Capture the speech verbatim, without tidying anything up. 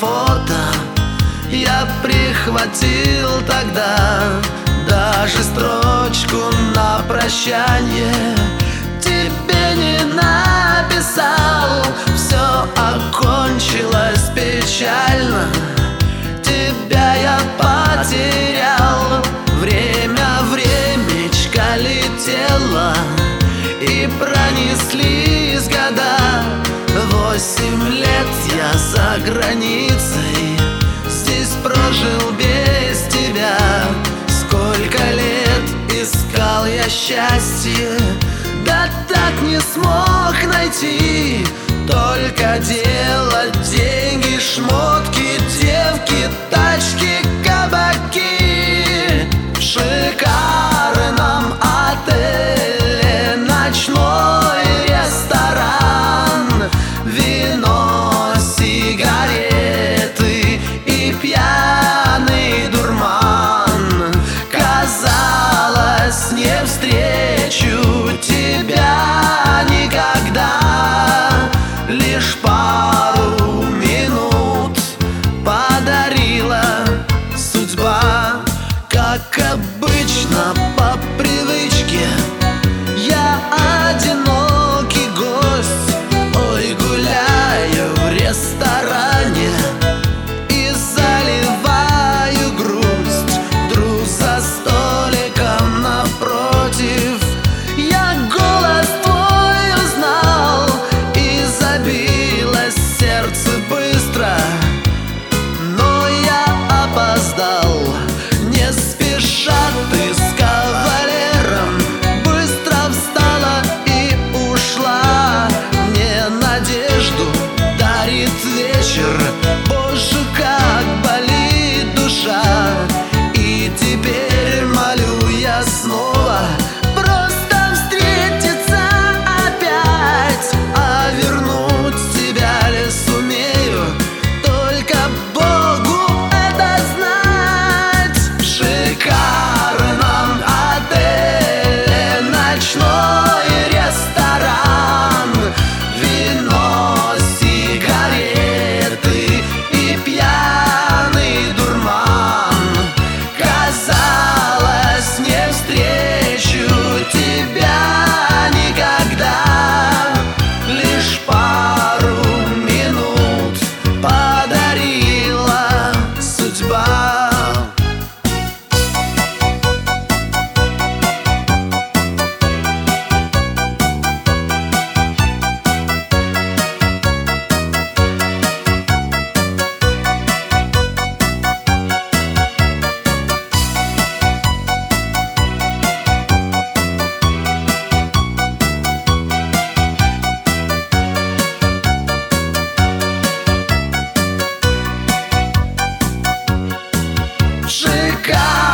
фото я прихватил тогда, даже строчку на прощание тебе не написал. Все окончилось печально, тебя я потерял. Время, времечко летело, и пронеслись года. Восемь лет я за границей, здесь прожил без тебя. Сколько лет искал я счастье, да так не смог найти. Только делать деньги, шмотки, девки, тачки, кабаки. В шикарном отеле ночной ресторан, вино, сигареты и пьяный дурман. Казалось, не встречу тебя никогда, лишь пару минут подарила судьба. Как обычно, по привычке, я одинокий гость. Ой, гуляю в ресторане и заливаю грусть. Друг за столиком напротив, я голос твой узнал, и забилось сердце быстро, но я опоздал. Не спеша ты с кавалером быстро встала и ушла. Мне надежду дарит вечер, боже, как болит душа. И теперь молю я снова просто встретиться опять. А вернуть тебя ли сумею, только Богу это знать. В шикарном отеле ночной ресторан, вино, сигареты и пьяный дурман. Казалось, не встречу тебя никогда, лишь пару минут подарила судьба. Шикарно.